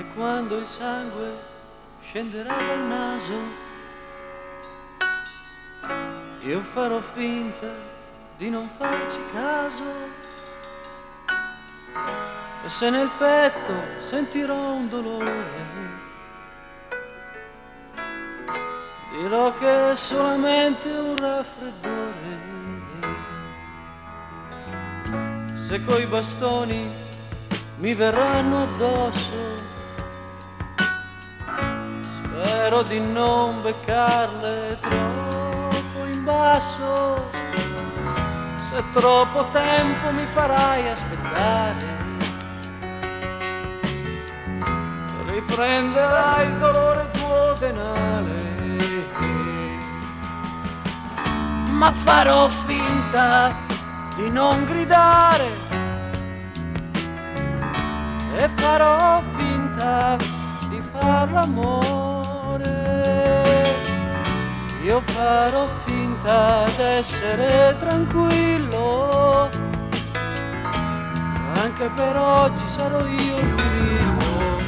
quando il sangue scenderà dal naso, io farò finta di non farci caso, e se nel petto sentirò un dolore, dirò che è solamente un raffreddore. Se coi bastoni mi verranno addosso, spero di non beccarle troppo in basso. Se troppo tempo mi farai aspettare, riprenderai il dolore duodenale. Ma farò finta di non gridare e farò finta di far l'amore. Io farò finta d'essere tranquillo, anche per oggi sarò io il grillo.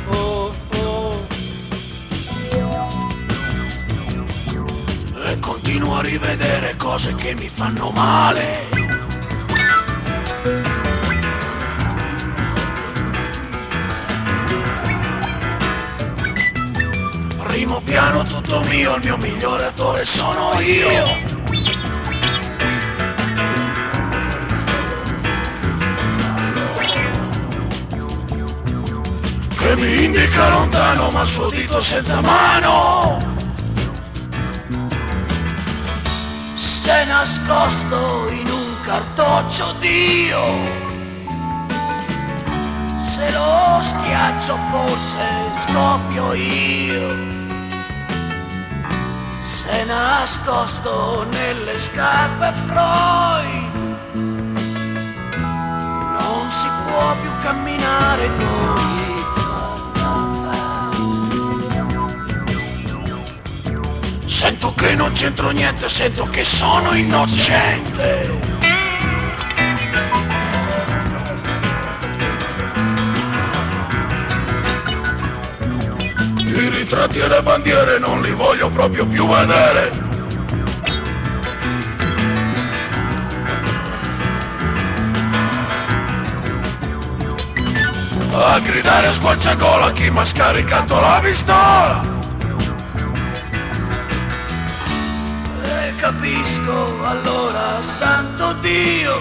E continuo a rivedere cose che mi fanno male. Primo piano tutto mio, il mio migliore attore sono io. Che mi indica lontano, ma il suo dito senza mano s'è nascosto in un cartoccio Dio. Se lo schiaccio forse scoppio io. S'è nascosto nelle scarpe Freud. Non si può più camminare noi. Sento che non c'entro niente, sento che sono innocente. I ritratti e le bandiere non li voglio proprio più vedere. A gridare a squarciagola a chi m'ha scaricato la pistola. E capisco allora, santo Dio,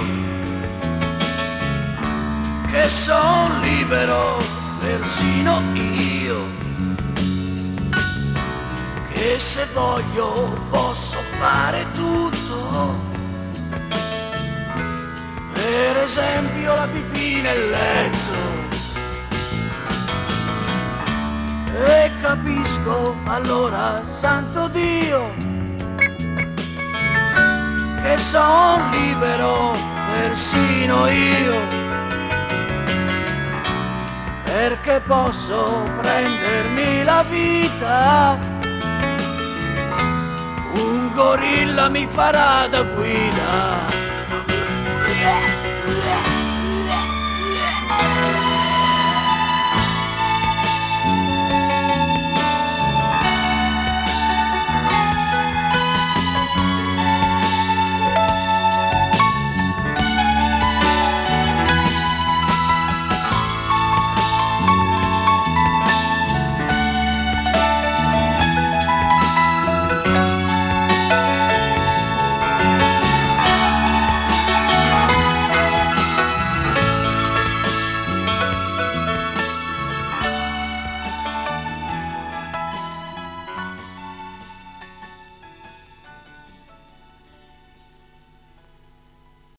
che son libero persino io, che se voglio posso fare tutto, per esempio la pipì nel letto. E capisco allora, santo Dio, che son libero persino io, perché posso prendermi la vita. Un gorilla mi farà da guida.